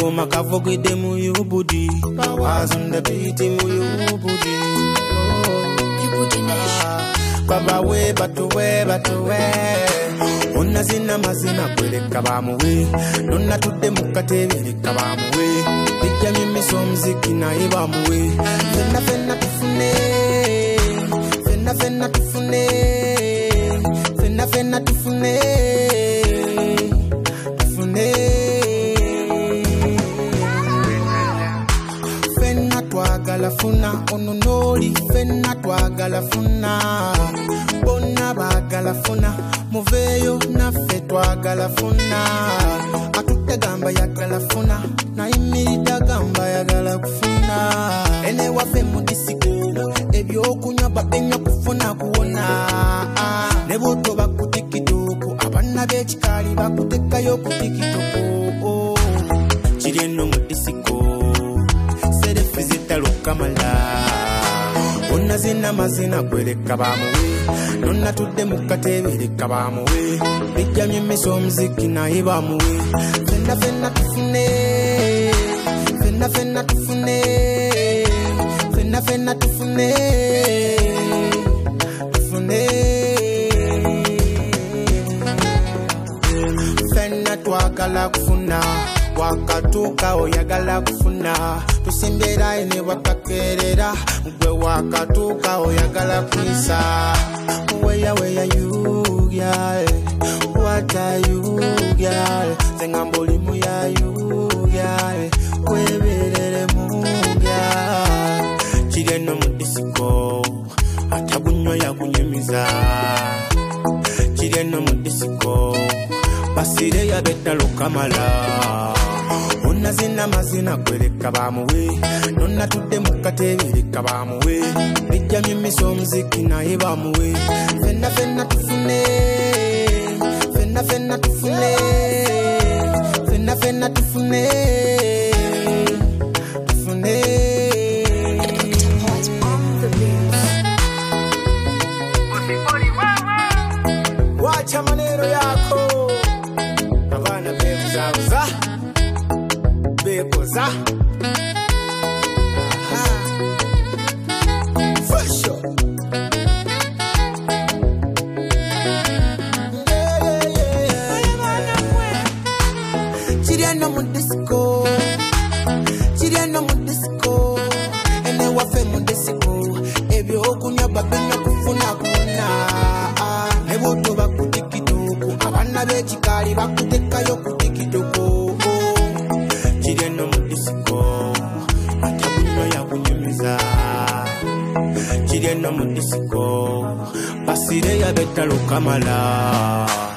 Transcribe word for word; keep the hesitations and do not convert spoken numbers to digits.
Akagoma kavogede mu yubudi. Powers on the beat mu yubudi. Yubudi nation. Baba we batu we batu we. Ona zina mazina kweleka bamuwe. Nona tude mukatebe leka bamuwe. Bijja mimi so mziki na iba muwe. Fena fena tufune. Fena fena tufune. Fena fena tufune. Tufune. Fena twagala funa ononoli. Fena twagala funa. Bona bagala funa. Muveyo na fetwa galafuna atute gamba ya galafuna na imida gamba ya galafuna ene wafe mudisiko ebyo kunywa babenya kufuna kuona nebo to bakutikituko abana bechikali bakutekayo kutikituko chirieno mudisiko sere fizita lukamala ona zina mazina kweleka bamuwe nonna tudde mukatebe leka bamuwe bijja myemeso mziki na iba muwe fenna fenna tufune fenna fenna tufune fenna fenna tufune tufune fenna twagala kufuna wakatuka oyagala kufuna tusimbera ine wakakerera gwe wakatuka oyagala kwisa where where you girl what are you girl sengamboli mu ya you girl kwebelele mu girl chigeno mu disco atagunyo ya kunyemiza chigeno mu disco basire ya betalo kamala ona zina mazina kweleka bamuwe nonna tudde mukatebe leka bamuwe bijja myemeso mziki na iba muwe fenna fenna tufune fenna fenna tufune fenna fenna tufune tufune wacha maneno yako abana bekuzabuza bekoza for sure. Yeah, yeah, yeah. Chiriano mu disco, chiriano mu disco, ene wafe mu disco, ebi okunya babenya kufuna kuna, nebo to bakutikituku, abana bechikali bakutekayo kutikituku. Chiriano mu disco, atabuno ya kunyumiza. Chiriano mu disco, basire ya betalo kamala.